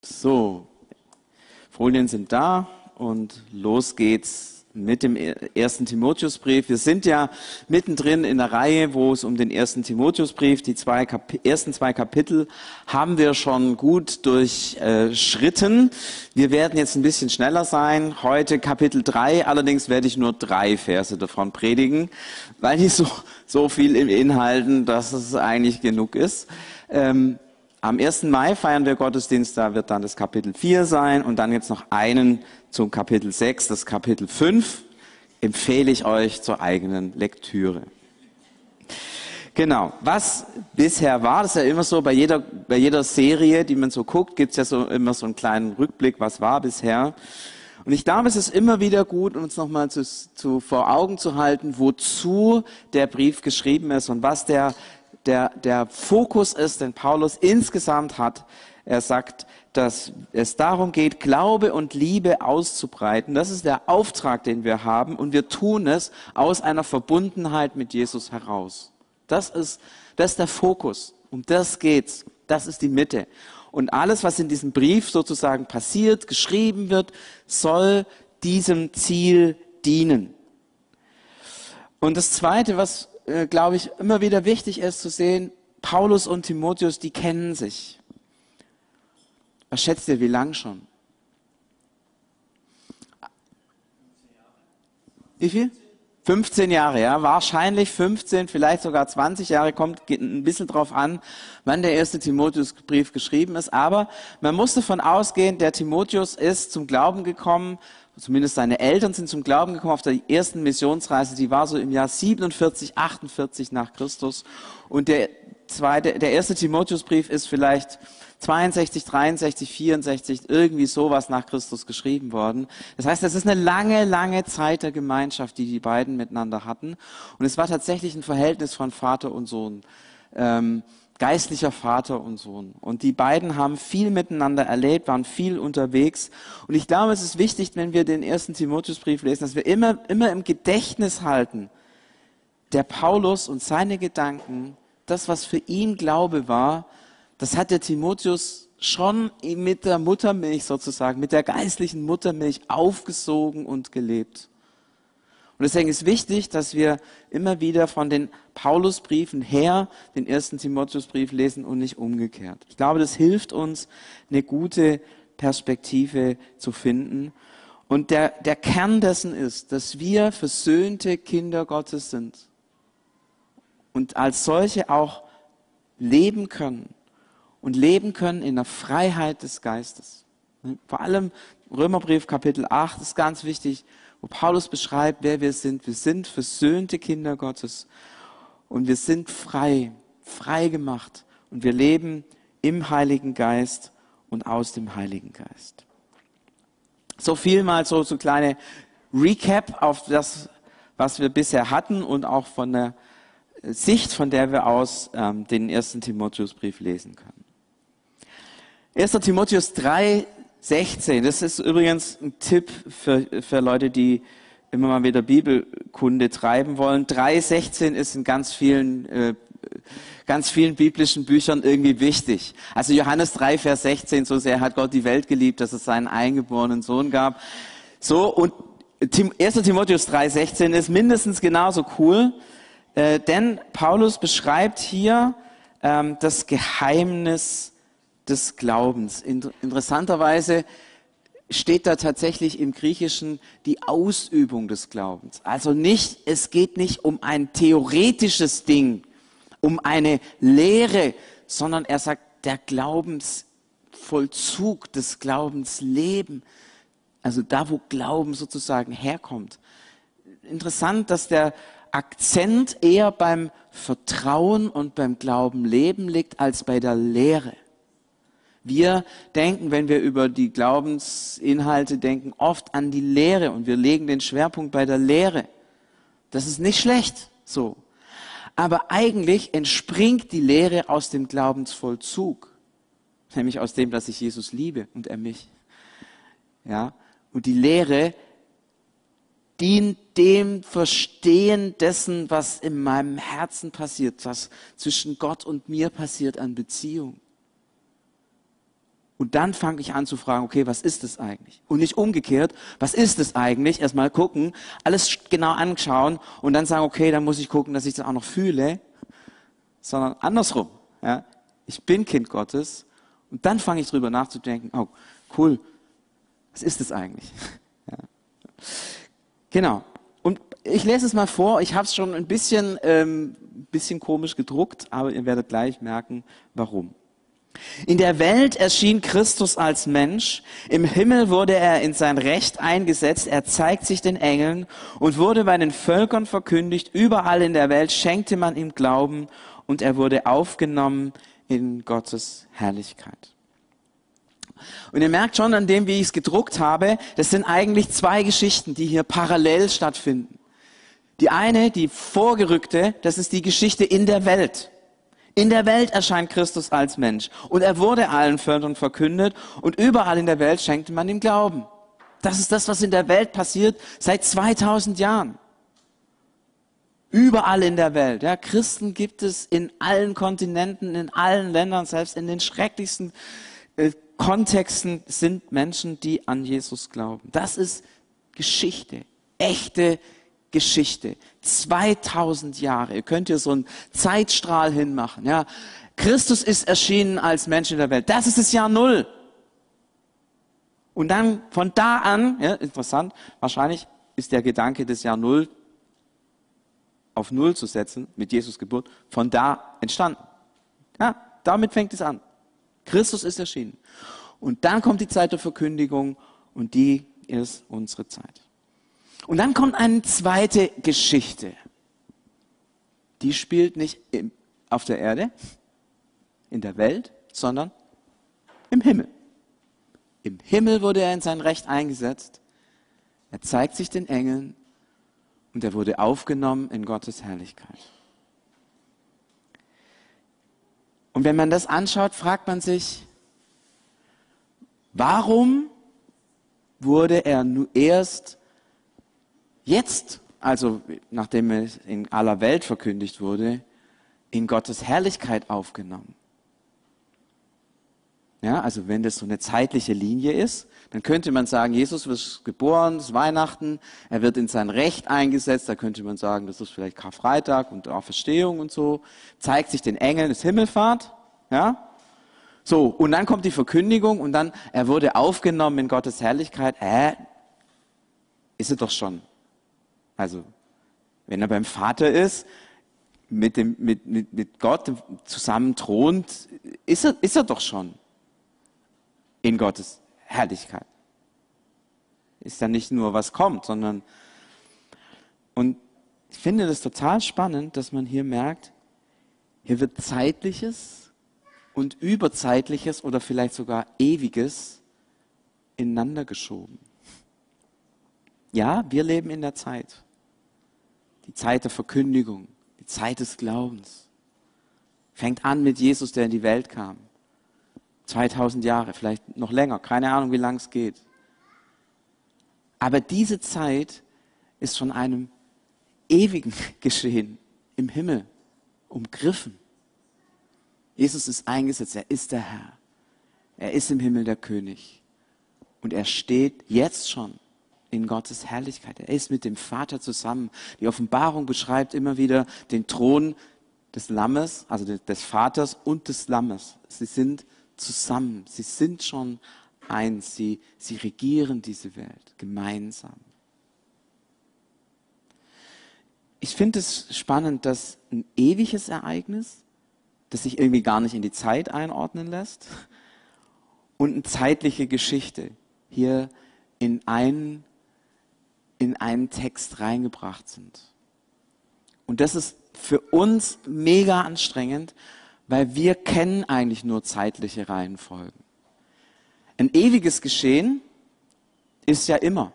So, Folien sind da und los geht's mit dem ersten Timotheusbrief. Wir sind ja mittendrin in der Reihe, wo es um den ersten Timotheusbrief, die ersten zwei Kapitel haben wir schon gut durchschritten. Wir werden jetzt ein bisschen schneller sein. Heute Kapitel 3, allerdings werde ich nur 3 Verse davon predigen, weil die so viel im Inhalten, dass es eigentlich genug ist. Am 1. Mai feiern wir Gottesdienst, da wird dann das Kapitel 4 sein und dann jetzt noch einen zum Kapitel 6, das Kapitel 5 empfehle ich euch zur eigenen Lektüre. Genau, was bisher war, das ist ja immer so, bei jeder Serie, die man so guckt, gibt's ja immer so einen kleinen Rückblick, was war bisher. Und ich glaube, es ist immer wieder gut, uns nochmal vor Augen zu halten, wozu der Brief geschrieben ist und was der Fokus ist, den Paulus insgesamt hat. Er sagt, dass es darum geht, Glaube und Liebe auszubreiten. Das ist der Auftrag, den wir haben. Und wir tun es aus einer Verbundenheit mit Jesus heraus. Das ist der Fokus. Um das geht's. Das ist die Mitte. Und alles, was in diesem Brief sozusagen passiert, geschrieben wird, soll diesem Ziel dienen. Und das Zweite, was glaube ich, immer wieder wichtig ist zu sehen, Paulus und Timotheus, die kennen sich. Was schätzt ihr, wie lang schon? Wie viel? 15 Jahre, ja, wahrscheinlich 15, vielleicht sogar 20 Jahre, geht ein bisschen drauf an, wann der erste Timotheusbrief geschrieben ist, aber man muss davon ausgehen, der Timotheus ist zum Glauben gekommen, zumindest seine Eltern sind zum Glauben gekommen auf der ersten Missionsreise, die war so im Jahr 47, 48 nach Christus. Und der erste Timotheusbrief ist vielleicht 62, 63, 64, irgendwie sowas nach Christus geschrieben worden. Das heißt, es ist eine lange, lange Zeit der Gemeinschaft, die beiden miteinander hatten. Und es war tatsächlich ein Verhältnis von Vater und Sohn. Geistlicher Vater und Sohn. Und die beiden haben viel miteinander erlebt, waren viel unterwegs. Und ich glaube, es ist wichtig, wenn wir den ersten Timotheusbrief lesen, dass wir immer im Gedächtnis halten, der Paulus und seine Gedanken, das, was für ihn Glaube war, das hat der Timotheus schon mit der Muttermilch sozusagen, mit der geistlichen Muttermilch aufgesogen und gelebt. Und deswegen ist wichtig, dass wir immer wieder von den Paulusbriefen her den ersten Timotheusbrief lesen und nicht umgekehrt. Ich glaube, das hilft uns, eine gute Perspektive zu finden. Und der Kern dessen ist, dass wir versöhnte Kinder Gottes sind und als solche auch leben können und leben können in der Freiheit des Geistes. Vor allem Römerbrief Kapitel 8 ist ganz wichtig, wo Paulus beschreibt, wer wir sind. Wir sind versöhnte Kinder Gottes und wir sind frei gemacht und wir leben im Heiligen Geist und aus dem Heiligen Geist. So viel mal so kleine Recap auf das, was wir bisher hatten und auch von der Sicht, von der wir aus den ersten Timotheusbrief lesen können. 1. Timotheus 3,16, das ist übrigens ein Tipp für Leute, die immer mal wieder Bibelkunde treiben wollen. 3,16 ist in ganz vielen biblischen Büchern irgendwie wichtig. Also Johannes 3, Vers 16, so sehr hat Gott die Welt geliebt, dass es seinen eingeborenen Sohn gab. So, und 1. Timotheus 3,16 ist mindestens genauso cool, denn Paulus beschreibt hier das Geheimnis des Glaubens. Interessanterweise steht da tatsächlich im Griechischen die Ausübung des Glaubens. Also es geht nicht um ein theoretisches Ding, um eine Lehre, sondern er sagt, der Glaubensvollzug, des Glaubensleben, also da, wo Glauben sozusagen herkommt. Interessant, dass der Akzent eher beim Vertrauen und beim Glaubenleben liegt, als bei der Lehre. Wir denken, wenn wir über die Glaubensinhalte denken, oft an die Lehre und wir legen den Schwerpunkt bei der Lehre. Das ist nicht schlecht, so. Aber eigentlich entspringt die Lehre aus dem Glaubensvollzug. Nämlich aus dem, dass ich Jesus liebe und er mich. Ja. Und die Lehre dient dem Verstehen dessen, was in meinem Herzen passiert, was zwischen Gott und mir passiert an Beziehung. Und dann fange ich an zu fragen, okay, was ist es eigentlich? Und nicht umgekehrt, was ist es eigentlich? Erstmal gucken, alles genau anschauen und dann sagen, okay, dann muss ich gucken, dass ich das auch noch fühle, sondern andersrum. Ja? Ich bin Kind Gottes und dann fange ich drüber nachzudenken, oh, cool, was ist es eigentlich? Ja. Genau. Und ich lese es mal vor, ich habe es schon ein bisschen komisch gedruckt, aber ihr werdet gleich merken, warum. In der Welt erschien Christus als Mensch, im Himmel wurde er in sein Recht eingesetzt, er zeigt sich den Engeln und wurde bei den Völkern verkündigt, überall in der Welt schenkte man ihm Glauben und er wurde aufgenommen in Gottes Herrlichkeit. Und ihr merkt schon an dem, wie ich es gedruckt habe, das sind eigentlich zwei Geschichten, die hier parallel stattfinden. Die eine, die vorgerückte, das ist die Geschichte in der Welt. In der Welt erscheint Christus als Mensch und er wurde allen Völkern verkündet und überall in der Welt schenkte man ihm Glauben. Das ist das, was in der Welt passiert seit 2000 Jahren. Überall in der Welt. Ja, Christen gibt es in allen Kontinenten, in allen Ländern, selbst in den schrecklichsten Kontexten sind Menschen, die an Jesus glauben. Das ist Geschichte, echte Geschichte. 2000 Jahre. Ihr könnt hier so einen Zeitstrahl hinmachen. Ja. Christus ist erschienen als Mensch in der Welt. Das ist das Jahr Null. Und dann von da an, ja, interessant, wahrscheinlich ist der Gedanke des Jahr Null auf Null zu setzen, mit Jesus Geburt, von da entstanden. Ja, damit fängt es an. Christus ist erschienen. Und dann kommt die Zeit der Verkündigung und die ist unsere Zeit. Und dann kommt eine zweite Geschichte. Die spielt nicht auf der Erde, in der Welt, sondern im Himmel. Im Himmel wurde er in sein Recht eingesetzt. Er zeigt sich den Engeln und er wurde aufgenommen in Gottes Herrlichkeit. Und wenn man das anschaut, fragt man sich, warum wurde er nur erst jetzt, also nachdem es in aller Welt verkündigt wurde, in Gottes Herrlichkeit aufgenommen? Ja, also wenn das so eine zeitliche Linie ist, dann könnte man sagen, Jesus wird geboren, es ist Weihnachten, er wird in sein Recht eingesetzt, da könnte man sagen, das ist vielleicht Karfreitag und Auferstehung und so, zeigt sich den Engeln, ist Himmelfahrt, ja. So, und dann kommt die Verkündigung und dann, er wurde aufgenommen in Gottes Herrlichkeit, ist er doch schon. Also, wenn er beim Vater ist, mit Gott zusammen thront, ist er doch schon in Gottes Herrlichkeit. Ist ja nicht nur, was kommt, sondern, und ich finde das total spannend, dass man hier merkt, hier wird Zeitliches und Überzeitliches oder vielleicht sogar Ewiges ineinander geschoben. Ja, wir leben in der Zeit. Die Zeit der Verkündigung, die Zeit des Glaubens. Fängt an mit Jesus, der in die Welt kam. 2000 Jahre, vielleicht noch länger, keine Ahnung, wie lang es geht. Aber diese Zeit ist von einem ewigen Geschehen im Himmel umgriffen. Jesus ist eingesetzt, er ist der Herr. Er ist im Himmel der König. Und er steht jetzt schon in Gottes Herrlichkeit. Er ist mit dem Vater zusammen. Die Offenbarung beschreibt immer wieder den Thron des Lammes, also des Vaters und des Lammes. Sie sind zusammen. Sie sind schon eins. Sie regieren diese Welt gemeinsam. Ich finde es spannend, dass ein ewiges Ereignis, das sich irgendwie gar nicht in die Zeit einordnen lässt, und eine zeitliche Geschichte hier in einen Text reingebracht sind. Und das ist für uns mega anstrengend, weil wir kennen eigentlich nur zeitliche Reihenfolgen. Ein ewiges Geschehen ist ja immer.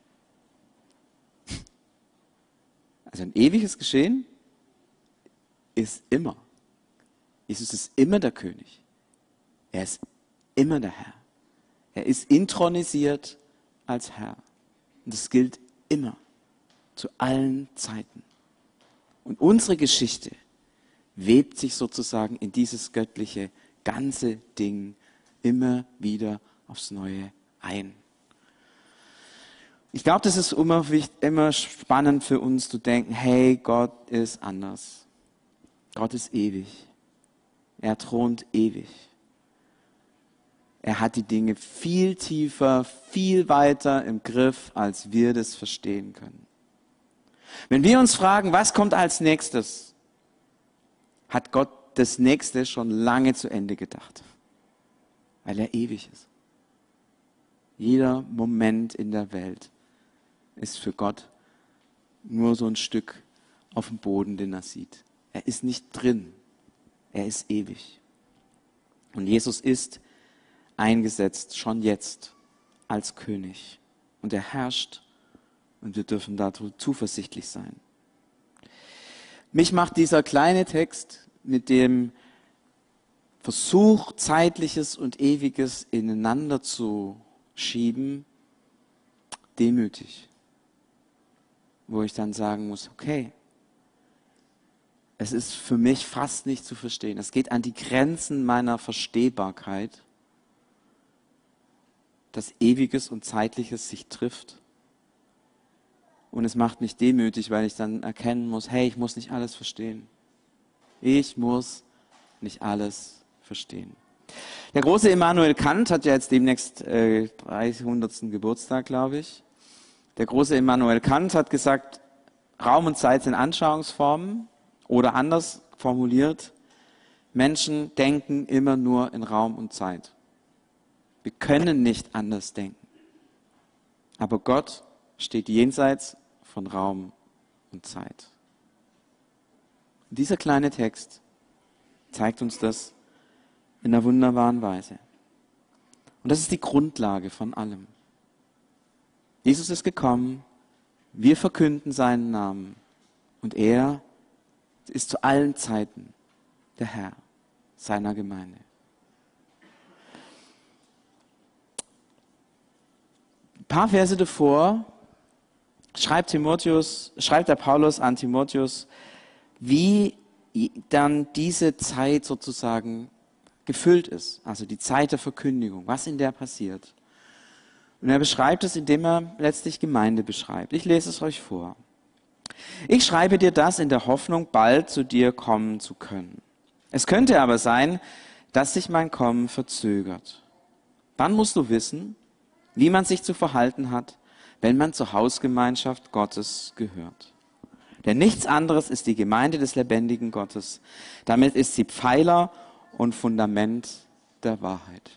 Also ein ewiges Geschehen ist immer. Jesus ist immer der König. Er ist immer der Herr. Er ist intronisiert als Herr. Und das gilt immer, zu allen Zeiten. Und unsere Geschichte webt sich sozusagen in dieses göttliche ganze Ding immer wieder aufs Neue ein. Ich glaube, das ist immer spannend für uns zu denken, hey, Gott ist anders. Gott ist ewig. Er thront ewig. Er hat die Dinge viel tiefer, viel weiter im Griff, als wir das verstehen können. Wenn wir uns fragen, was kommt als nächstes, hat Gott das Nächste schon lange zu Ende gedacht, weil er ewig ist. Jeder Moment in der Welt ist für Gott nur so ein Stück auf dem Boden, den er sieht. Er ist nicht drin, er ist ewig. Und Jesus ist eingesetzt, schon jetzt, als König. Und er herrscht und wir dürfen dazu zuversichtlich sein. Mich macht dieser kleine Text mit dem Versuch, Zeitliches und Ewiges ineinander zu schieben, demütig. Wo ich dann sagen muss, okay, es ist für mich fast nicht zu verstehen. Es geht an die Grenzen meiner Verstehbarkeit, dass Ewiges und Zeitliches sich trifft. Und es macht mich demütig, weil ich dann erkennen muss, hey, ich muss nicht alles verstehen. Ich muss nicht alles verstehen. Der große Immanuel Kant hat ja jetzt demnächst 300. Geburtstag, glaube ich. Der große Immanuel Kant hat gesagt, Raum und Zeit sind Anschauungsformen oder anders formuliert, Menschen denken immer nur in Raum und Zeit. Wir können nicht anders denken. Aber Gott steht jenseits von Raum und Zeit. Und dieser kleine Text zeigt uns das in einer wunderbaren Weise. Und das ist die Grundlage von allem. Jesus ist gekommen, wir verkünden seinen Namen und er ist zu allen Zeiten der Herr seiner Gemeinde. Ein paar Verse davor schreibt der Paulus an Timotheus, wie dann diese Zeit sozusagen gefüllt ist, also die Zeit der Verkündigung, was in der passiert. Und er beschreibt es, indem er letztlich Gemeinde beschreibt. Ich lese es euch vor. Ich schreibe dir das in der Hoffnung, bald zu dir kommen zu können. Es könnte aber sein, dass sich mein Kommen verzögert. Dann musst du wissen, wie man sich zu verhalten hat, wenn man zur Hausgemeinschaft Gottes gehört. Denn nichts anderes ist die Gemeinde des lebendigen Gottes. Damit ist sie Pfeiler und Fundament der Wahrheit.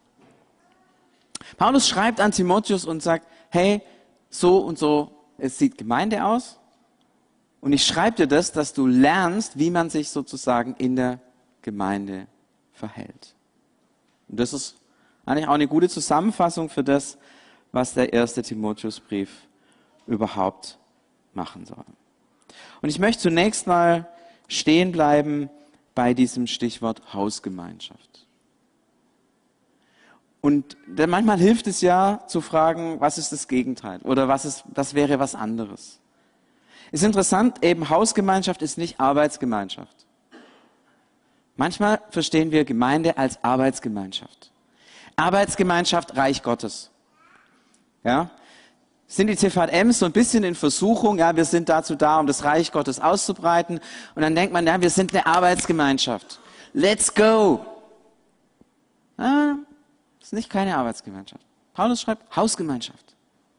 Paulus schreibt an Timotheus und sagt, hey, so und so, es sieht Gemeinde aus. Und ich schreibe dir das, dass du lernst, wie man sich sozusagen in der Gemeinde verhält. Und das ist eigentlich auch eine gute Zusammenfassung für das, was der erste Timotheusbrief überhaupt machen soll. Und ich möchte zunächst mal stehen bleiben bei diesem Stichwort Hausgemeinschaft. Und manchmal hilft es ja zu fragen, was ist das Gegenteil oder was wäre was anderes. Ist interessant, eben Hausgemeinschaft ist nicht Arbeitsgemeinschaft. Manchmal verstehen wir Gemeinde als Arbeitsgemeinschaft. Arbeitsgemeinschaft, Reich Gottes. Ja? Sind die CVMs so ein bisschen in Versuchung, ja, wir sind dazu da, um das Reich Gottes auszubreiten. Und dann denkt man, ja, wir sind eine Arbeitsgemeinschaft. Let's go! Ah, ist nicht keine Arbeitsgemeinschaft. Paulus schreibt Hausgemeinschaft.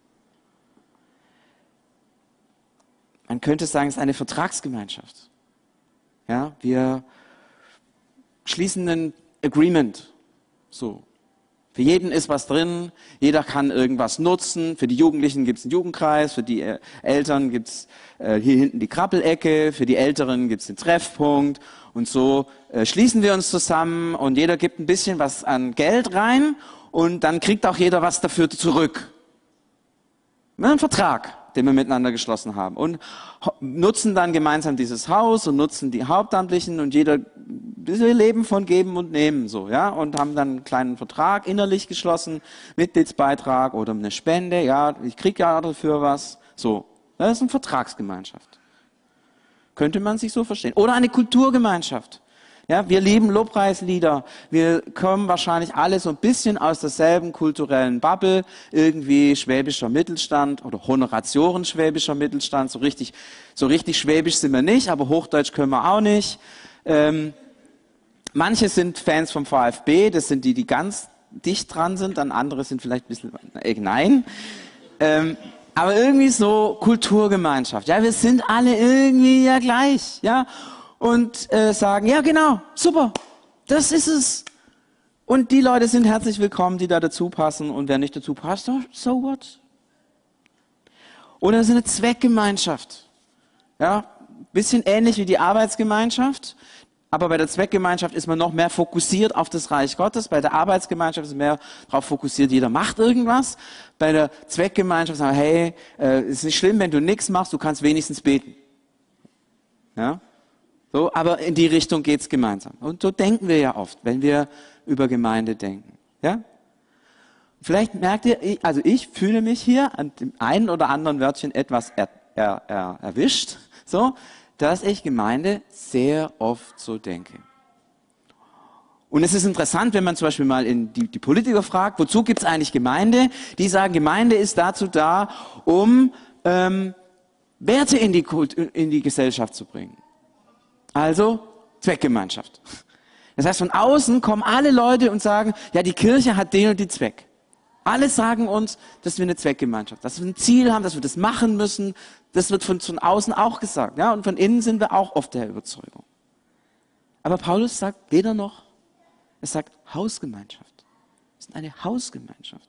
Man könnte sagen, es ist eine Vertragsgemeinschaft. Ja, wir schließen ein Agreement. So. Für jeden ist was drin, jeder kann irgendwas nutzen. Für die Jugendlichen gibt es einen Jugendkreis, für die Eltern gibt es hier hinten die Krabbelecke, für die Älteren gibt es den Treffpunkt. Und so schließen wir uns zusammen und jeder gibt ein bisschen was an Geld rein und dann kriegt auch jeder was dafür zurück. Ein Vertrag, den wir miteinander geschlossen haben. Und nutzen dann gemeinsam dieses Haus und nutzen die Hauptamtlichen und wir leben von Geben und Nehmen so, ja, und haben dann einen kleinen Vertrag innerlich geschlossen, Mitgliedsbeitrag oder eine Spende, ja, ich kriege ja dafür was, so. Das ist eine Vertragsgemeinschaft. Könnte man sich so verstehen. Oder eine Kulturgemeinschaft. Ja, wir lieben Lobpreislieder. Wir kommen wahrscheinlich alle so ein bisschen aus derselben kulturellen Bubble. Irgendwie schwäbischer Mittelstand oder Honoratioren schwäbischer Mittelstand. So richtig schwäbisch sind wir nicht, aber Hochdeutsch können wir auch nicht. Manche sind Fans vom VfB. Das sind die, die ganz dicht dran sind. Dann andere sind vielleicht ein bisschen, nein. Aber irgendwie so Kulturgemeinschaft. Ja, wir sind alle irgendwie ja gleich. Ja. Und sagen, ja genau, super, das ist es. Und die Leute sind herzlich willkommen, die da dazu passen. Und wer nicht dazu passt, so what? Oder es ist eine Zweckgemeinschaft. Ja, bisschen ähnlich wie die Arbeitsgemeinschaft. Aber bei der Zweckgemeinschaft ist man noch mehr fokussiert auf das Reich Gottes. Bei der Arbeitsgemeinschaft ist man mehr darauf fokussiert, jeder macht irgendwas. Bei der Zweckgemeinschaft sagen wir, hey, ist nicht schlimm, wenn du nichts machst, du kannst wenigstens beten. Ja? So, aber in die Richtung geht's gemeinsam. Und so denken wir ja oft, wenn wir über Gemeinde denken. Ja? Vielleicht merkt ihr, ich fühle mich hier an dem einen oder anderen Wörtchen etwas erwischt, so, dass ich Gemeinde sehr oft so denke. Und es ist interessant, wenn man zum Beispiel mal die Politiker fragt, wozu gibt's eigentlich Gemeinde? Die sagen, Gemeinde ist dazu da, um Werte in die Gesellschaft zu bringen. Also Zweckgemeinschaft. Das heißt, von außen kommen alle Leute und sagen, ja, die Kirche hat den und den Zweck. Alle sagen uns, dass wir eine Zweckgemeinschaft, dass wir ein Ziel haben, dass wir das machen müssen. Das wird von außen auch gesagt. Ja? Und von innen sind wir auch oft der Überzeugung. Aber Paulus sagt weder noch. Er sagt Hausgemeinschaft. Wir sind eine Hausgemeinschaft.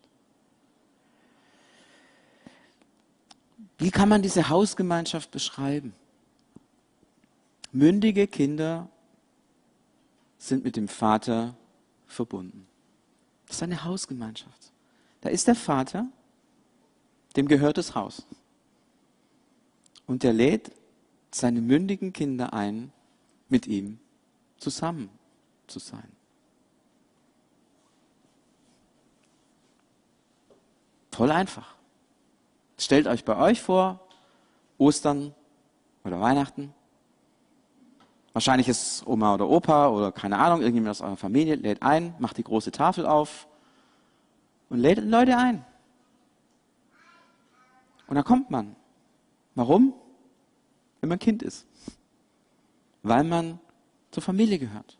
Wie kann man diese Hausgemeinschaft beschreiben? Mündige Kinder sind mit dem Vater verbunden. Das ist eine Hausgemeinschaft. Da ist der Vater, dem gehört das Haus. Und der lädt seine mündigen Kinder ein, mit ihm zusammen zu sein. Voll einfach. Stellt euch bei euch vor, Ostern oder Weihnachten. Wahrscheinlich ist Oma oder Opa oder keine Ahnung, irgendjemand aus eurer Familie lädt ein, macht die große Tafel auf und lädt Leute ein. Und da kommt man. Warum? Wenn man Kind ist. Weil man zur Familie gehört.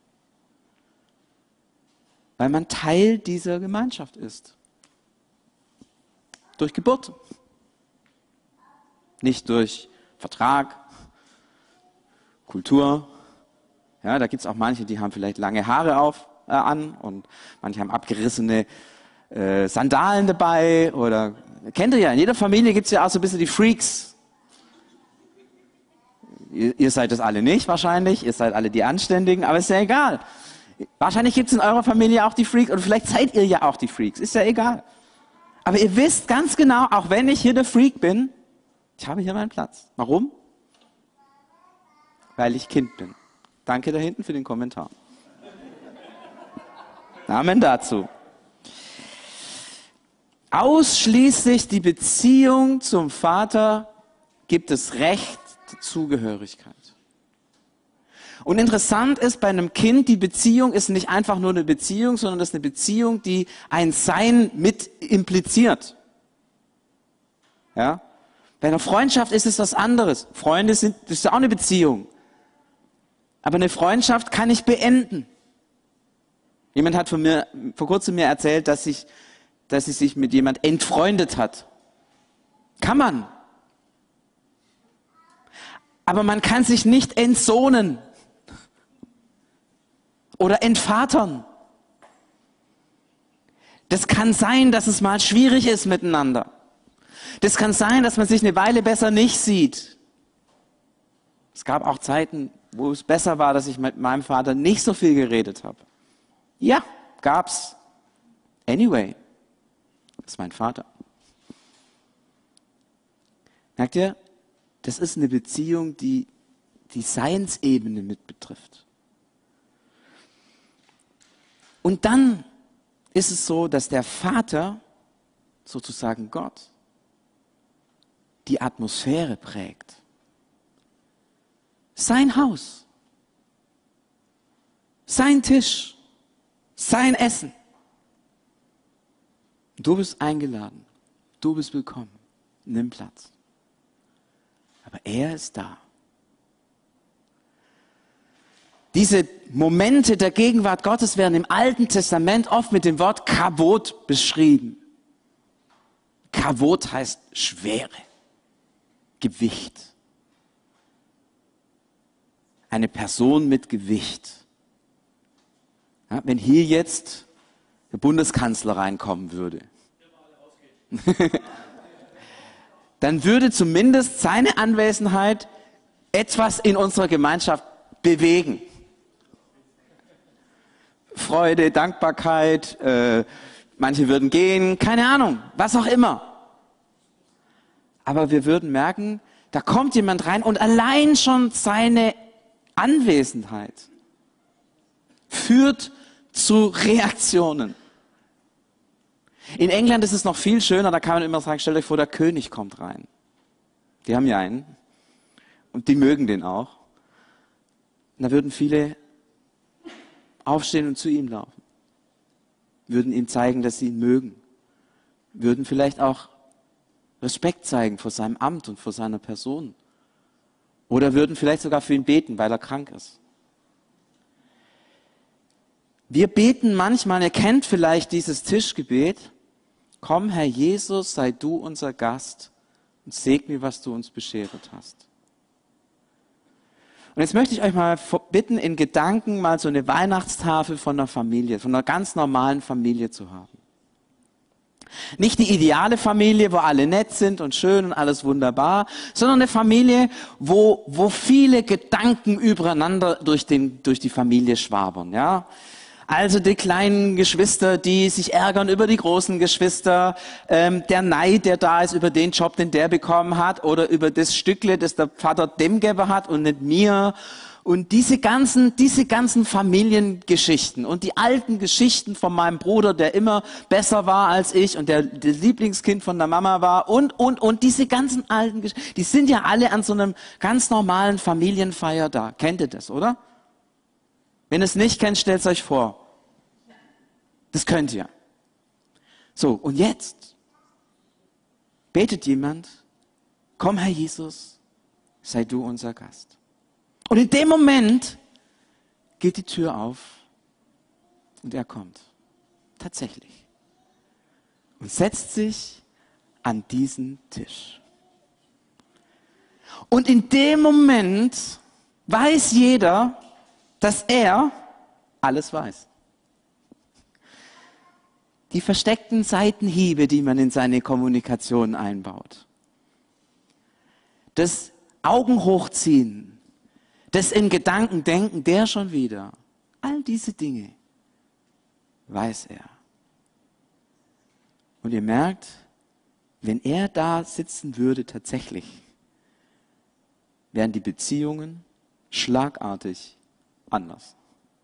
Weil man Teil dieser Gemeinschaft ist. Durch Geburt. Nicht durch Vertrag, Kultur. Ja, da gibt es auch manche, die haben vielleicht lange Haare an und manche haben abgerissene Sandalen dabei. Oder kennt ihr ja, in jeder Familie gibt es ja auch so ein bisschen die Freaks. Ihr seid das alle nicht wahrscheinlich, ihr seid alle die Anständigen, aber ist ja egal. Wahrscheinlich gibt es in eurer Familie auch die Freaks oder vielleicht seid ihr ja auch die Freaks, ist ja egal. Aber ihr wisst ganz genau, auch wenn ich hier der Freak bin, ich habe hier meinen Platz. Warum? Weil ich Kind bin. Danke da hinten für den Kommentar. Amen dazu. Ausschließlich die Beziehung zum Vater gibt es Recht der Zugehörigkeit. Und interessant ist, bei einem Kind, die Beziehung ist nicht einfach nur eine Beziehung, sondern das ist eine Beziehung, die ein Sein mit impliziert. Ja? Bei einer Freundschaft ist es was anderes. Freunde das ist ja auch eine Beziehung. Aber eine Freundschaft kann ich beenden. Jemand hat vor kurzem mir erzählt, dass sie sich mit jemand entfreundet hat. Kann man. Aber man kann sich nicht entsohnen. Oder entvatern. Das kann sein, dass es mal schwierig ist miteinander. Das kann sein, dass man sich eine Weile besser nicht sieht. Es gab auch Zeiten, wo es besser war, dass ich mit meinem Vater nicht so viel geredet habe. Ja, gab's. Anyway, das ist mein Vater. Merkt ihr, das ist eine Beziehung, die die Seinsebene mit betrifft. Und dann ist es so, dass der Vater, sozusagen Gott, die Atmosphäre prägt. Sein Haus. sein Tisch, sein Essen. Du bist eingeladen, du bist willkommen, nimm Platz. Aber er ist da. Diese Momente der Gegenwart Gottes werden im Alten Testament oft mit dem Wort Kavod beschrieben. Kavod heißt Schwere, Gewicht. Eine Person mit Gewicht. Ja, wenn hier jetzt der Bundeskanzler reinkommen würde, dann würde zumindest seine Anwesenheit etwas in unserer Gemeinschaft bewegen. Freude, Dankbarkeit, manche würden gehen, keine Ahnung, was auch immer. Aber wir würden merken, da kommt jemand rein und allein schon seine Anwesenheit führt zu Reaktionen. In England ist es noch viel schöner, da kann man immer sagen, stellt euch vor, der König kommt rein. Die haben ja einen und die mögen den auch. Und da würden viele aufstehen und zu ihm laufen. Würden ihm zeigen, dass sie ihn mögen. Würden vielleicht auch Respekt zeigen vor seinem Amt und vor seiner Person. Oder würden vielleicht sogar für ihn beten, weil er krank ist. Wir beten manchmal, ihr kennt vielleicht dieses Tischgebet. Komm, Herr Jesus, sei du unser Gast und segne, was du uns beschert hast. Und jetzt möchte ich euch mal bitten, in Gedanken mal so eine Weihnachtstafel von einer Familie, von einer ganz normalen Familie zu haben. Nicht die ideale Familie, wo alle nett sind und schön und alles wunderbar, sondern eine Familie, wo viele Gedanken übereinander durch die Familie schwabern, ja. Also die kleinen Geschwister, die sich ärgern über die großen Geschwister, der Neid, der da ist über den Job, den der bekommen hat, oder über das Stückle, das der Vater dem gegeben hat und nicht mir. Und diese ganzen Familiengeschichten und die alten Geschichten von meinem Bruder, der immer besser war als ich und der das Lieblingskind von der Mama war und diese ganzen alten Geschichten, die sind ja alle an so einem ganz normalen Familienfeier da. Kennt ihr das, oder? Wenn ihr es nicht kennt, stellt es euch vor. Das könnt ihr. So, und jetzt betet jemand, komm Herr Jesus, sei du unser Gast. Und in dem Moment geht die Tür auf und er kommt. Tatsächlich. Und setzt sich an diesen Tisch. Und in dem Moment weiß jeder, dass er alles weiß. Die versteckten Seitenhiebe, die man in seine Kommunikation einbaut. Das Augen hochziehen. Das in Gedanken denken, der schon wieder. All diese Dinge weiß er. Und ihr merkt, wenn er da sitzen würde tatsächlich, wären die Beziehungen schlagartig anders.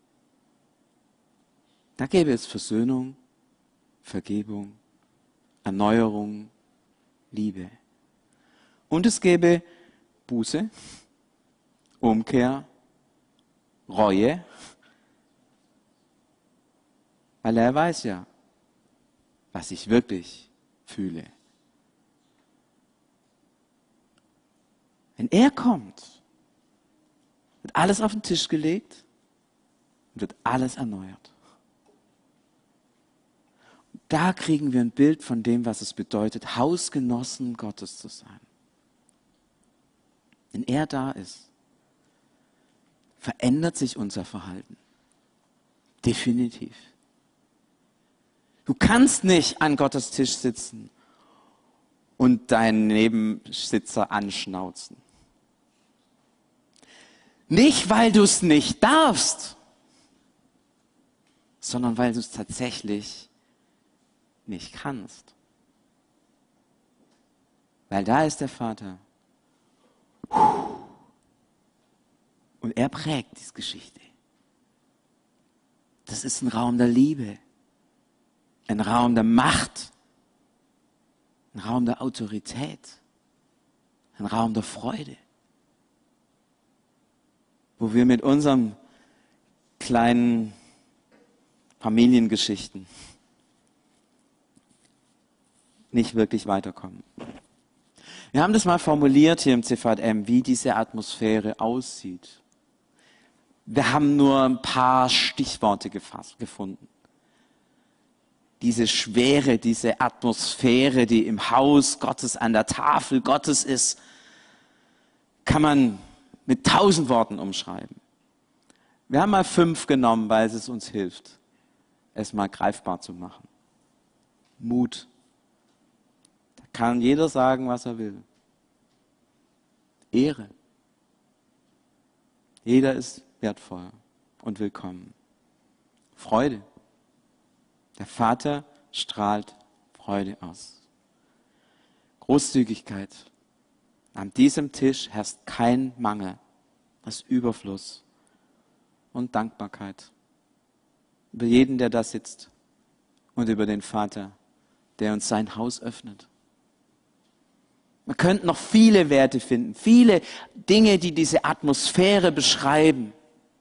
Da gäbe es Versöhnung, Vergebung, Erneuerung, Liebe. Und es gäbe Buße, Umkehr, Reue, weil er weiß ja, was ich wirklich fühle. Wenn er kommt, wird alles auf den Tisch gelegt und wird alles erneuert. Da kriegen wir ein Bild von dem, was es bedeutet, Hausgenossen Gottes zu sein. Wenn er da ist, verändert sich unser Verhalten. Definitiv. Du kannst nicht an Gottes Tisch sitzen und deinen Nebensitzer anschnauzen. Nicht, weil du es nicht darfst, sondern weil du es tatsächlich nicht kannst. Weil da ist der Vater. Und er prägt diese Geschichte. Das ist ein Raum der Liebe, ein Raum der Macht, ein Raum der Autorität, ein Raum der Freude, wo wir mit unserem kleinen Familiengeschichten nicht wirklich weiterkommen. Wir haben das mal formuliert hier im CVM, wie diese Atmosphäre aussieht. Wir haben nur ein paar Stichworte gefunden. Diese Schwere, diese Atmosphäre, die im Haus Gottes, an der Tafel Gottes ist, kann man mit 1000 Worten umschreiben. Wir haben mal 5 genommen, weil es uns hilft, es mal greifbar zu machen. Mut. Da kann jeder sagen, was er will. Ehre. Jeder ist wertvoll und willkommen. Freude. Der Vater strahlt Freude aus. Großzügigkeit. An diesem Tisch herrscht kein Mangel, es ist Überfluss. Und Dankbarkeit. Über jeden, der da sitzt. Und über den Vater, der uns sein Haus öffnet. Man könnte noch viele Werte finden, viele Dinge, die diese Atmosphäre beschreiben.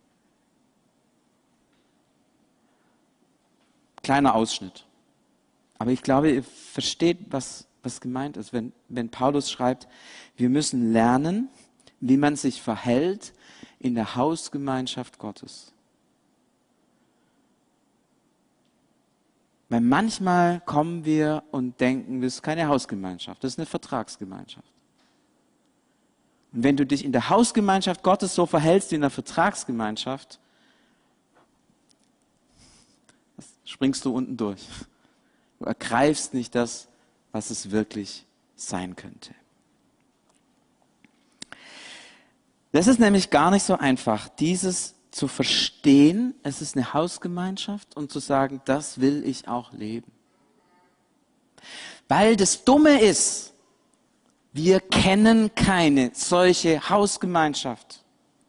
Kleiner Ausschnitt. Aber ich glaube, ihr versteht, was gemeint ist, wenn Paulus schreibt, wir müssen lernen, wie man sich verhält in der Hausgemeinschaft Gottes. Weil manchmal kommen wir und denken, das ist keine Hausgemeinschaft, das ist eine Vertragsgemeinschaft. Und wenn du dich in der Hausgemeinschaft Gottes so verhältst wie in der Vertragsgemeinschaft, springst du unten durch. Du ergreifst nicht das, was es wirklich sein könnte. Das ist nämlich gar nicht so einfach, dieses zu verstehen, es ist eine Hausgemeinschaft und zu sagen, das will ich auch leben. Weil das Dumme ist, wir kennen keine solche Hausgemeinschaft.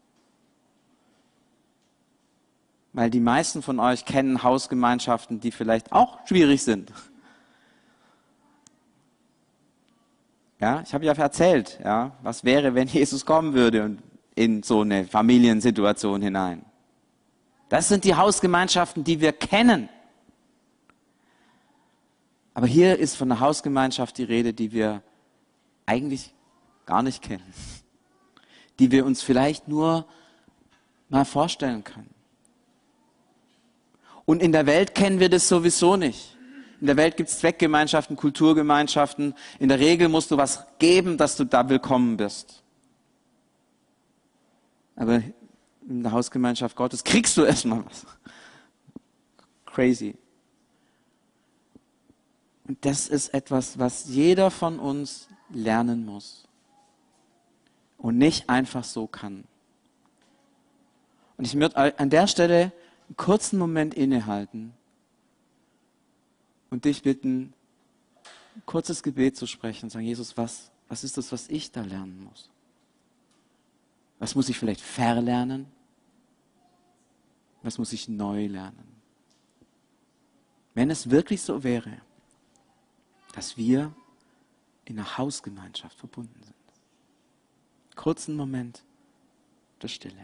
Weil die meisten von euch kennen Hausgemeinschaften, die vielleicht auch schwierig sind. Ja, ich habe ja erzählt, ja, was wäre, wenn Jesus kommen würde und in so eine Familiensituation hinein. Das sind die Hausgemeinschaften, die wir kennen. Aber hier ist von einer Hausgemeinschaft die Rede, die wir eigentlich gar nicht kennen. Die wir uns vielleicht nur mal vorstellen können. Und in der Welt kennen wir das sowieso nicht. In der Welt gibt es Zweckgemeinschaften, Kulturgemeinschaften. In der Regel musst du was geben, dass du da willkommen bist. Aber in der Hausgemeinschaft Gottes kriegst du erstmal was. Crazy. Und das ist etwas, was jeder von uns lernen muss. Und nicht einfach so kann. Und ich würde an der Stelle einen kurzen Moment innehalten und dich bitten, ein kurzes Gebet zu sprechen und sagen, Jesus, was ist das, was ich da lernen muss? Was muss ich vielleicht verlernen? Was muss ich neu lernen? Wenn es wirklich so wäre, dass wir in einer Hausgemeinschaft verbunden sind. Kurzen Moment der Stille.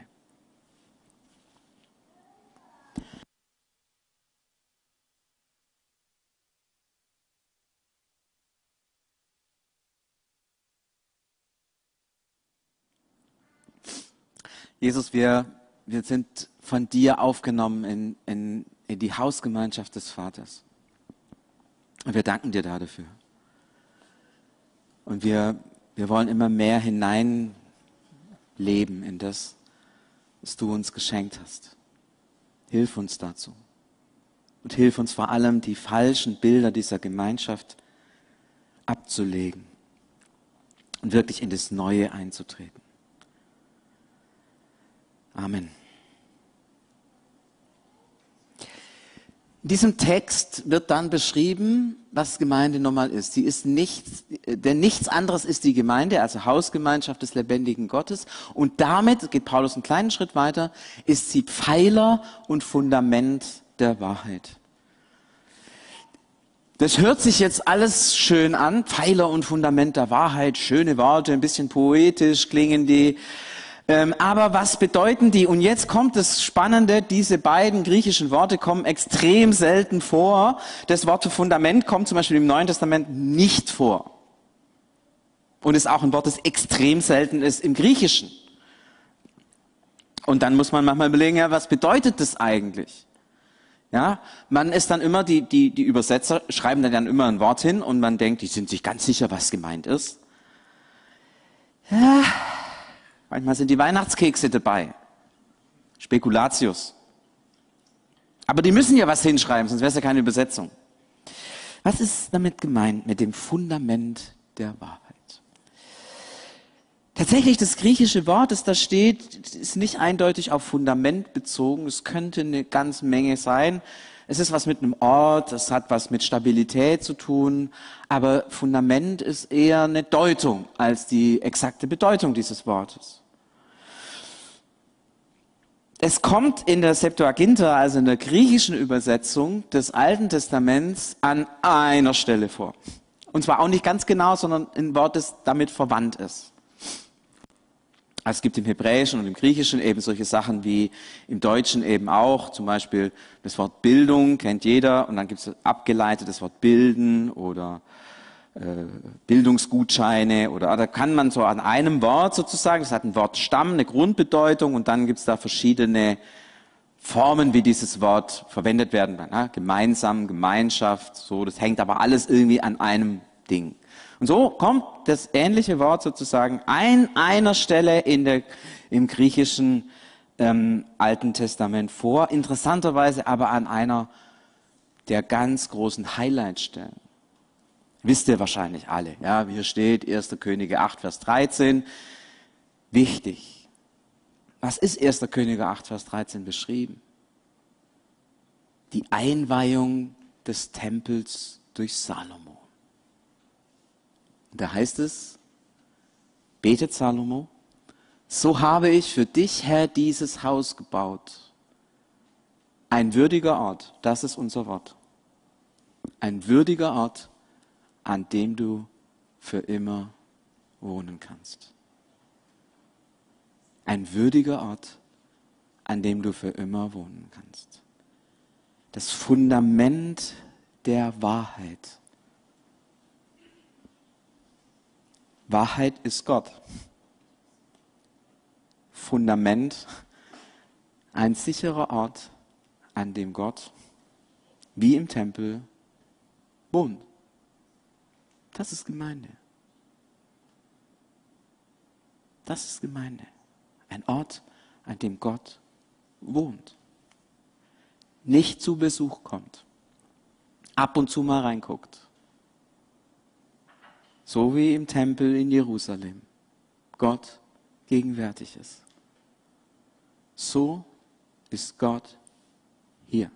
Jesus, wir sind von dir aufgenommen in die Hausgemeinschaft des Vaters. Und wir danken dir dafür. Und wir wollen immer mehr hineinleben in das, was du uns geschenkt hast. Hilf uns dazu. Und hilf uns vor allem, die falschen Bilder dieser Gemeinschaft abzulegen und wirklich in das Neue einzutreten. Amen. In diesem Text wird dann beschrieben, was Gemeinde nochmal ist. Sie ist nichts, denn nichts anderes ist die Gemeinde, also Hausgemeinschaft des lebendigen Gottes. Und damit, geht Paulus einen kleinen Schritt weiter, ist sie Pfeiler und Fundament der Wahrheit. Das hört sich jetzt alles schön an, Pfeiler und Fundament der Wahrheit, schöne Worte, ein bisschen poetisch klingen die. Aber was bedeuten die? Und jetzt kommt das Spannende, diese beiden griechischen Worte kommen extrem selten vor. Das Wort für Fundament kommt zum Beispiel im Neuen Testament nicht vor. Und ist auch ein Wort, das extrem selten ist im Griechischen. Und dann muss man manchmal überlegen, ja, was bedeutet das eigentlich? Ja, man ist dann immer, die Übersetzer schreiben dann immer ein Wort hin und man denkt, die sind sich ganz sicher, was gemeint ist. Ja, manchmal sind die Weihnachtskekse dabei. Spekulatius. Aber die müssen ja was hinschreiben, sonst wäre es ja keine Übersetzung. Was ist damit gemeint mit dem Fundament der Wahrheit? Tatsächlich, das griechische Wort, das da steht, ist nicht eindeutig auf Fundament bezogen. Es könnte eine ganze Menge sein. Es ist was mit einem Ort, es hat was mit Stabilität zu tun. Aber Fundament ist eher eine Deutung als die exakte Bedeutung dieses Wortes. Es kommt in der Septuaginta, also in der griechischen Übersetzung des Alten Testaments, an einer Stelle vor. Und zwar auch nicht ganz genau, sondern ein Wort, das damit verwandt ist. Es gibt im Hebräischen und im Griechischen eben solche Sachen wie im Deutschen eben auch, zum Beispiel das Wort Bildung kennt jeder und dann gibt es abgeleitet das Wort bilden oder Bildungsgutscheine oder da kann man so an einem Wort sozusagen, das hat einen Wortstamm, eine Grundbedeutung und dann gibt es da verschiedene Formen, wie dieses Wort verwendet werden kann. Gemeinsam, Gemeinschaft, so, das hängt aber alles irgendwie an einem Ding. Und so kommt das ähnliche Wort sozusagen an einer Stelle im griechischen Alten Testament vor, interessanterweise aber an einer der ganz großen Highlightstellen. Wisst ihr wahrscheinlich alle. Ja, hier steht 1. Könige 8, Vers 13. Wichtig. Was ist 1. Könige 8, Vers 13 beschrieben? Die Einweihung des Tempels durch Salomo. Da heißt es, betet Salomo, so habe ich für dich, Herr, dieses Haus gebaut. Ein würdiger Ort, das ist unser Wort. Ein würdiger Ort, an dem du für immer wohnen kannst. Ein würdiger Ort, an dem du für immer wohnen kannst. Das Fundament der Wahrheit. Wahrheit ist Gott. Fundament, ein sicherer Ort, an dem Gott, wie im Tempel, wohnt. Das ist Gemeinde. Das ist Gemeinde. Ein Ort, an dem Gott wohnt. Nicht zu Besuch kommt. Ab und zu mal reinguckt. So wie im Tempel in Jerusalem Gott gegenwärtig ist. So ist Gott hier.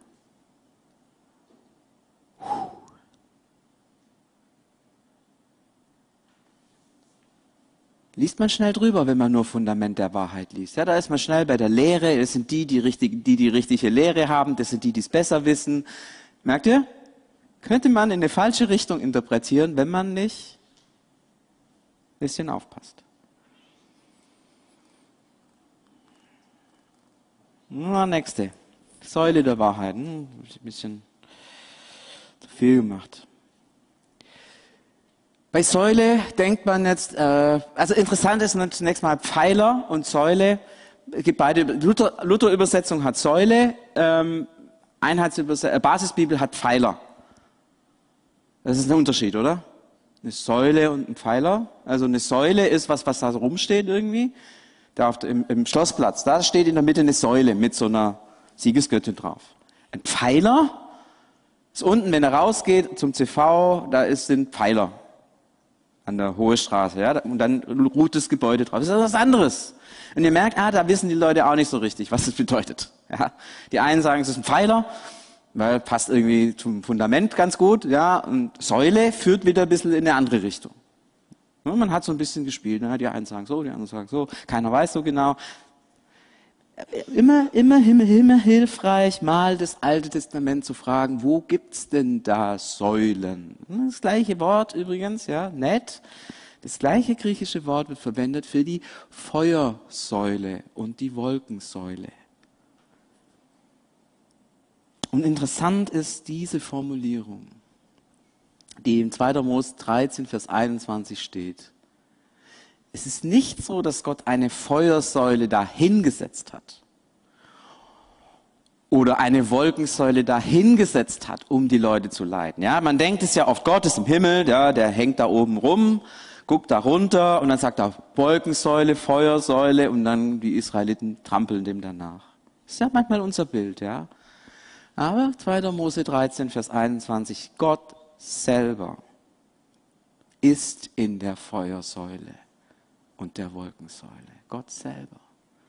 Liest man schnell drüber, wenn man nur Fundament der Wahrheit liest. Ja, da ist man schnell bei der Lehre. Das sind die richtige Lehre haben. Das sind die es besser wissen. Merkt ihr? Könnte man in eine falsche Richtung interpretieren, wenn man nicht ein bisschen aufpasst. Na, nächste. Säule der Wahrheit. Ein bisschen zu viel gemacht. Bei Säule denkt man jetzt, also interessant ist zunächst mal Pfeiler und Säule. Es gibt beide. Luther-Übersetzung hat Säule, Basisbibel hat Pfeiler. Das ist ein Unterschied, oder? Eine Säule und ein Pfeiler. Also eine Säule ist was da rumsteht irgendwie. Da im Schlossplatz, da steht in der Mitte eine Säule mit so einer Siegesgöttin drauf. Ein Pfeiler ist unten, wenn er rausgeht zum CV, sind Pfeiler an der Hohe Straße. Ja? Und dann ruht das Gebäude drauf. Das ist was anderes. Und ihr merkt, da wissen die Leute auch nicht so richtig, was das bedeutet. Ja? Die einen sagen, es ist ein Pfeiler, weil passt irgendwie zum Fundament ganz gut, ja, und Säule führt wieder ein bisschen in eine andere Richtung. Ja, man hat so ein bisschen gespielt, ne? Die einen sagen so, die anderen sagen so, keiner weiß so genau. Immer hilfreich, mal das Alte Testament zu fragen, wo gibt's denn da Säulen? Das gleiche Wort übrigens, ja, nett. Das gleiche griechische Wort wird verwendet für die Feuersäule und die Wolkensäule. Und interessant ist diese Formulierung, die im 2. Mose 13, Vers 21 steht. Es ist nicht so, dass Gott eine Feuersäule dahingesetzt hat oder eine Wolkensäule dahingesetzt hat, um die Leute zu leiten. Ja, man denkt es ja oft, Gott ist im Himmel, ja, der hängt da oben rum, guckt da runter und dann sagt er Wolkensäule, Feuersäule und dann die Israeliten trampeln dem danach. Das ist ja manchmal unser Bild, ja. Aber 2. Mose 13, Vers 21, Gott selber ist in der Feuersäule und der Wolkensäule. Gott selber.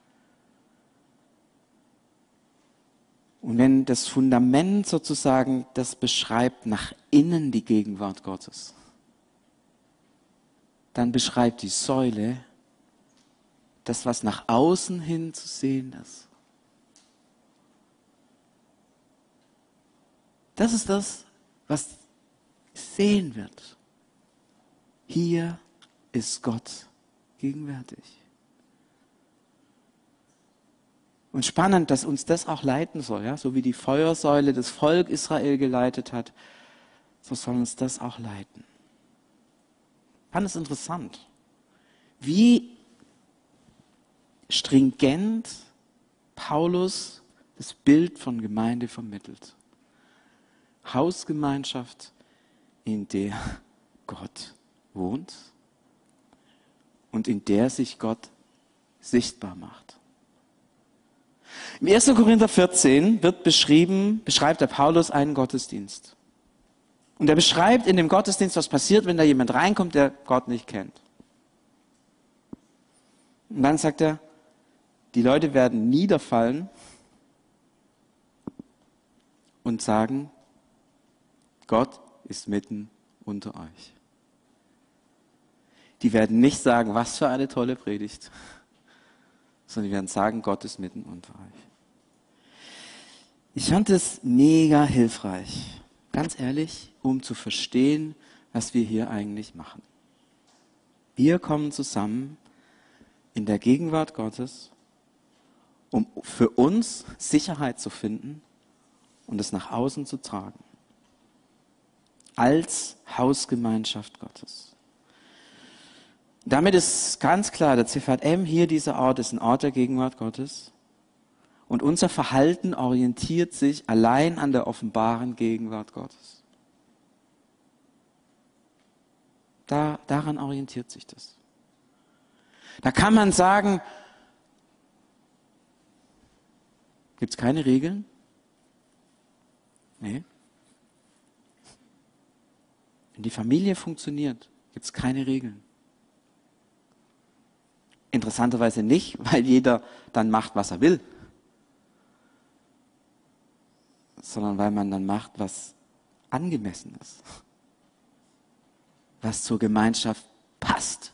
Und wenn das Fundament sozusagen das beschreibt, nach innen die Gegenwart Gottes, dann beschreibt die Säule das, was nach außen hin zu sehen ist. Das ist das, was sehen wird. Hier ist Gott gegenwärtig. Und spannend, dass uns das auch leiten soll, ja? So wie die Feuersäule das Volk Israel geleitet hat, so soll uns das auch leiten. Ich fand es interessant, wie stringent Paulus das Bild von Gemeinde vermittelt. Hausgemeinschaft, in der Gott wohnt und in der sich Gott sichtbar macht. Im 1. Korinther 14 beschreibt der Paulus einen Gottesdienst. Und er beschreibt in dem Gottesdienst, was passiert, wenn da jemand reinkommt, der Gott nicht kennt. Und dann sagt er, die Leute werden niederfallen und sagen, Gott ist mitten unter euch. Die werden nicht sagen, was für eine tolle Predigt, sondern die werden sagen, Gott ist mitten unter euch. Ich fand es mega hilfreich, ganz ehrlich, um zu verstehen, was wir hier eigentlich machen. Wir kommen zusammen in der Gegenwart Gottes, um für uns Sicherheit zu finden und es nach außen zu tragen. Als Hausgemeinschaft Gottes. Damit ist ganz klar, der CVM hier, dieser Ort, ist ein Ort der Gegenwart Gottes. Und unser Verhalten orientiert sich allein an der offenbaren Gegenwart Gottes. Daran orientiert sich das. Da kann man sagen, gibt es keine Regeln? Nee. Wenn die Familie funktioniert, gibt es keine Regeln. Interessanterweise nicht, weil jeder dann macht, was er will, sondern weil man dann macht, was angemessen ist, was zur Gemeinschaft passt.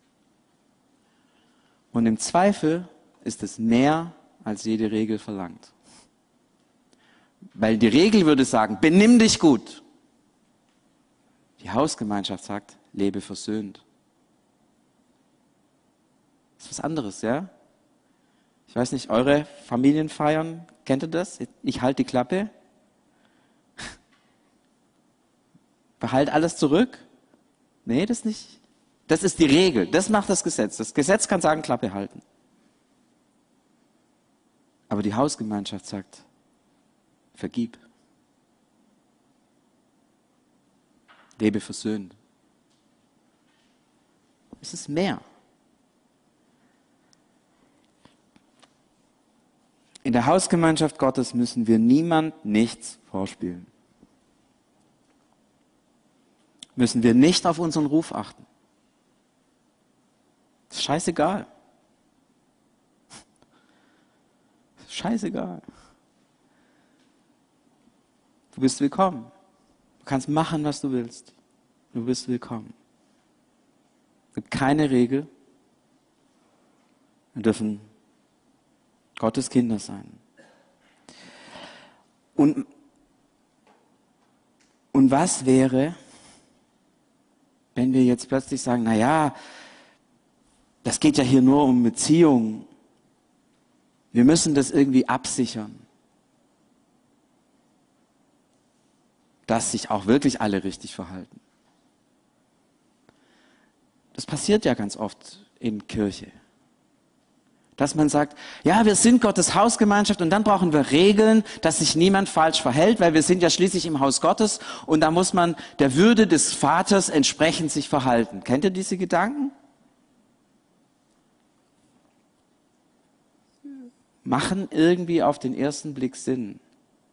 Und im Zweifel ist es mehr, als jede Regel verlangt. Weil die Regel würde sagen, benimm dich gut. Die Hausgemeinschaft sagt, lebe versöhnt. Das ist was anderes, ja? Ich weiß nicht, eure Familienfeiern, kennt ihr das? Ich halte die Klappe. Behalt alles zurück. Nee, das nicht. Das ist die Regel. Das macht das Gesetz. Das Gesetz kann sagen, Klappe halten. Aber die Hausgemeinschaft sagt, vergib. Lebe versöhnt. Es ist mehr. In der Hausgemeinschaft Gottes müssen wir niemand nichts vorspielen. Müssen wir nicht auf unseren Ruf achten. Das ist scheißegal. Das ist scheißegal. Du bist willkommen. Du kannst machen, was du willst. Du bist willkommen. Es gibt keine Regel. Wir dürfen Gottes Kinder sein. Und was wäre, wenn wir jetzt plötzlich sagen, na ja, das geht ja hier nur um Beziehungen. Wir müssen das irgendwie absichern, dass sich auch wirklich alle richtig verhalten. Das passiert ja ganz oft in Kirche. Dass man sagt, ja, wir sind Gottes Hausgemeinschaft und dann brauchen wir Regeln, dass sich niemand falsch verhält, weil wir sind ja schließlich im Haus Gottes und da muss man der Würde des Vaters entsprechend sich verhalten. Kennt ihr diese Gedanken? Machen irgendwie auf den ersten Blick Sinn.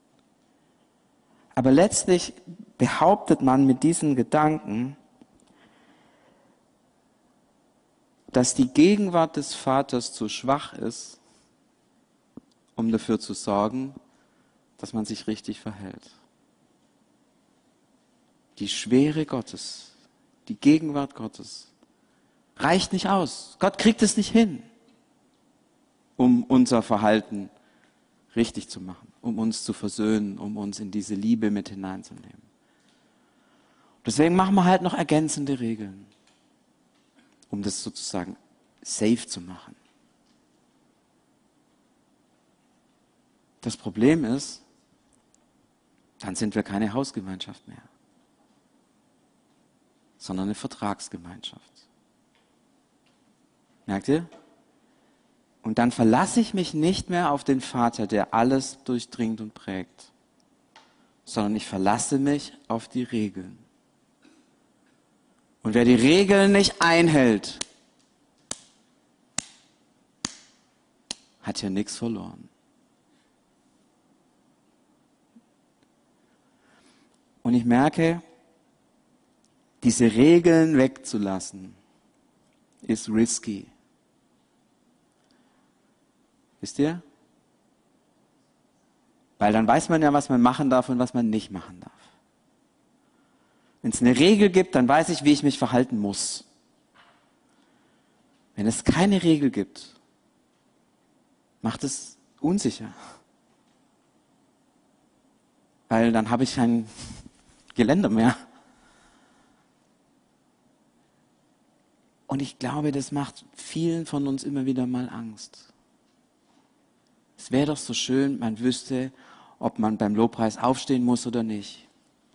Aber letztlich behauptet man mit diesen Gedanken, dass die Gegenwart des Vaters zu schwach ist, um dafür zu sorgen, dass man sich richtig verhält. Die Schwere Gottes, die Gegenwart Gottes, reicht nicht aus. Gott kriegt es nicht hin, um unser Verhalten richtig zu machen, um uns zu versöhnen, um uns in diese Liebe mit hineinzunehmen. Deswegen machen wir halt noch ergänzende Regeln, um das sozusagen safe zu machen. Das Problem ist, dann sind wir keine Hausgemeinschaft mehr, sondern eine Vertragsgemeinschaft. Merkt ihr? Und dann verlasse ich mich nicht mehr auf den Vater, der alles durchdringt und prägt, sondern ich verlasse mich auf die Regeln. Und wer die Regeln nicht einhält, hat ja nichts verloren. Und ich merke, diese Regeln wegzulassen, ist risky. Wisst ihr? Weil dann weiß man ja, was man machen darf und was man nicht machen darf. Wenn es eine Regel gibt, dann weiß ich, wie ich mich verhalten muss. Wenn es keine Regel gibt, macht es unsicher. Weil dann habe ich kein Geländer mehr. Und ich glaube, das macht vielen von uns immer wieder mal Angst. Es wäre doch so schön, man wüsste, ob man beim Lobpreis aufstehen muss oder nicht.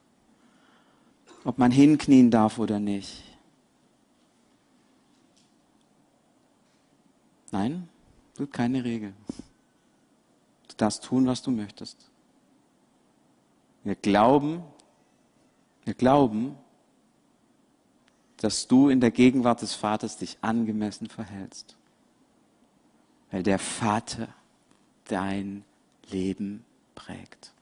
Ob man hinknien darf oder nicht. Nein, gibt keine Regel. Du darfst tun, was du möchtest. Wir glauben, dass du in der Gegenwart des Vaters dich angemessen verhältst. Weil der Vater dein Leben prägt.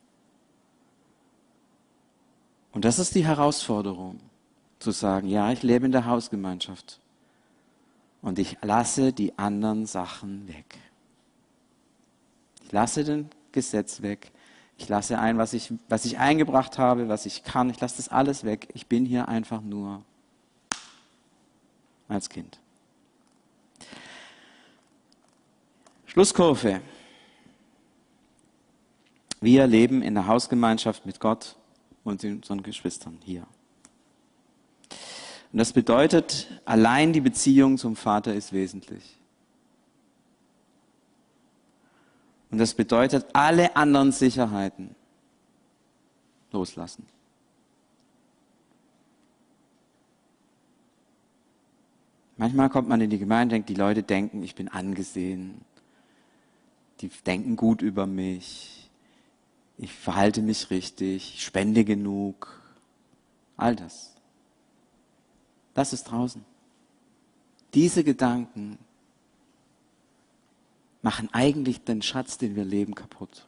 Und das ist die Herausforderung, zu sagen, ja, ich lebe in der Hausgemeinschaft und ich lasse die anderen Sachen weg. Ich lasse den Gesetz weg. Ich lasse ein, was ich eingebracht habe, was ich kann. Ich lasse das alles weg. Ich bin hier einfach nur als Kind. Schlusskurve. Wir leben in der Hausgemeinschaft mit Gott und unseren Geschwistern hier. Und das bedeutet, allein die Beziehung zum Vater ist wesentlich. Und das bedeutet, alle anderen Sicherheiten loslassen. Manchmal kommt man in die Gemeinde und denkt, die Leute denken, ich bin angesehen. Die denken gut über mich. Ich verhalte mich richtig, ich spende genug. All das. Das ist draußen. Diese Gedanken machen eigentlich den Schatz, den wir leben, kaputt.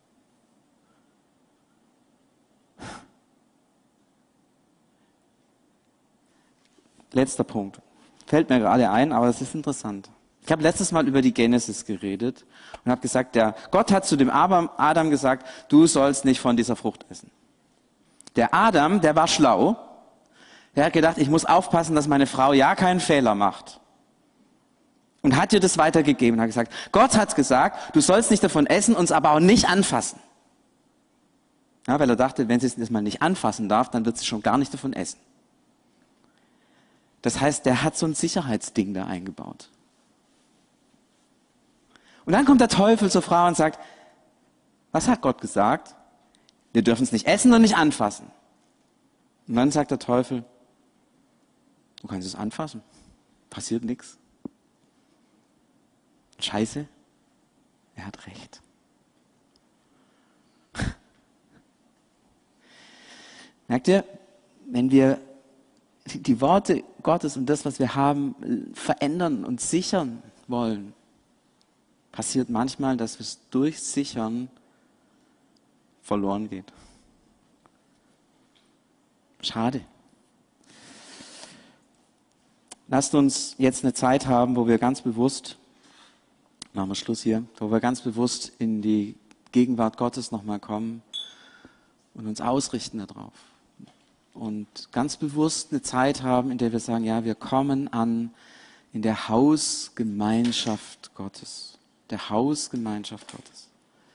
Letzter Punkt. Fällt mir gerade ein, aber es ist interessant. Ich habe letztes Mal über die Genesis geredet und habe gesagt, Gott hat zu dem Adam gesagt, du sollst nicht von dieser Frucht essen. Der Adam, der war schlau. Er hat gedacht, ich muss aufpassen, dass meine Frau ja keinen Fehler macht. Und hat ihr das weitergegeben und hat gesagt, Gott hat gesagt, du sollst nicht davon essen, uns aber auch nicht anfassen. Ja, weil er dachte, wenn sie es mal nicht anfassen darf, dann wird sie schon gar nicht davon essen. Das heißt, der hat so ein Sicherheitsding da eingebaut. Und dann kommt der Teufel zur Frau und sagt, was hat Gott gesagt? Wir dürfen es nicht essen und nicht anfassen. Und dann sagt der Teufel, du kannst es anfassen, passiert nichts. Scheiße, er hat recht. Merkt ihr, wenn wir die Worte Gottes und das, was wir haben, verändern und sichern wollen, passiert manchmal, dass es durch Sichern verloren geht. Schade. Lasst uns jetzt eine Zeit haben, wo wir ganz bewusst, machen wir Schluss hier, wo wir ganz bewusst in die Gegenwart Gottes nochmal kommen und uns ausrichten darauf. Und ganz bewusst eine Zeit haben, in der wir sagen, ja, wir kommen an in der Hausgemeinschaft Gottes. Der Hausgemeinschaft Gottes.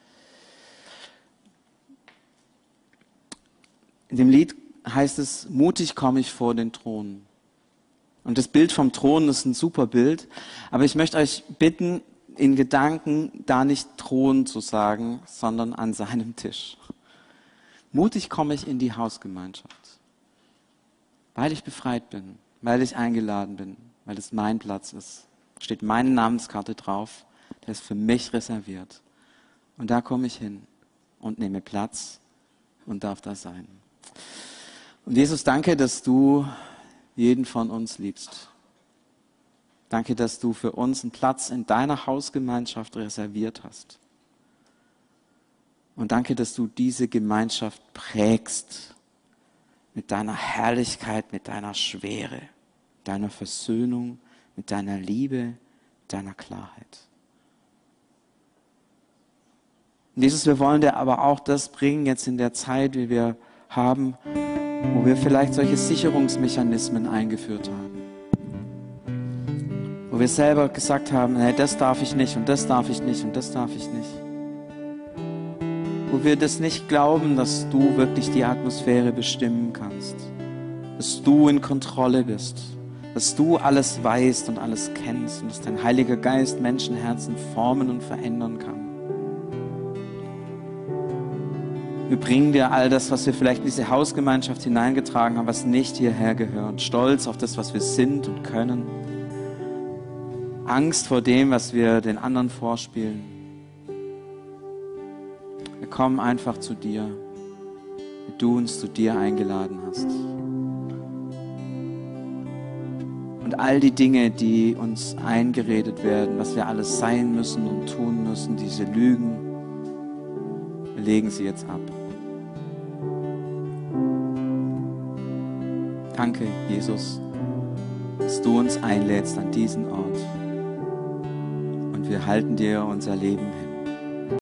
In dem Lied heißt es, mutig komme ich vor den Thron. Und das Bild vom Thron ist ein super Bild, aber ich möchte euch bitten, in Gedanken da nicht Thron zu sagen, sondern an seinem Tisch. Mutig komme ich in die Hausgemeinschaft, weil ich befreit bin, weil ich eingeladen bin, weil es mein Platz ist. Steht meine Namenskarte drauf, der ist für mich reserviert. Und da komme ich hin und nehme Platz und darf da sein. Und Jesus, danke, dass du jeden von uns liebst. Danke, dass du für uns einen Platz in deiner Hausgemeinschaft reserviert hast. Und danke, dass du diese Gemeinschaft prägst mit deiner Herrlichkeit, mit deiner Schwere, deiner Versöhnung, mit deiner Liebe, deiner Klarheit. Und Jesus, wir wollen dir aber auch das bringen jetzt in der Zeit, wie wir haben, wo wir vielleicht solche Sicherungsmechanismen eingeführt haben. Wo wir selber gesagt haben, hey, das darf ich nicht und das darf ich nicht und das darf ich nicht. Wo wir das nicht glauben, dass du wirklich die Atmosphäre bestimmen kannst. Dass du in Kontrolle bist. Dass du alles weißt und alles kennst und dass dein Heiliger Geist Menschenherzen formen und verändern kann. Wir bringen dir all das, was wir vielleicht in diese Hausgemeinschaft hineingetragen haben, was nicht hierher gehört. Stolz auf das, was wir sind und können. Angst vor dem, was wir den anderen vorspielen. Wir kommen einfach zu dir, wie du uns zu dir eingeladen hast. Und all die Dinge, die uns eingeredet werden, was wir alles sein müssen und tun müssen, diese Lügen, wir legen sie jetzt ab. Danke, Jesus, dass du uns einlädst an diesen Ort. Und wir halten dir unser Leben hin.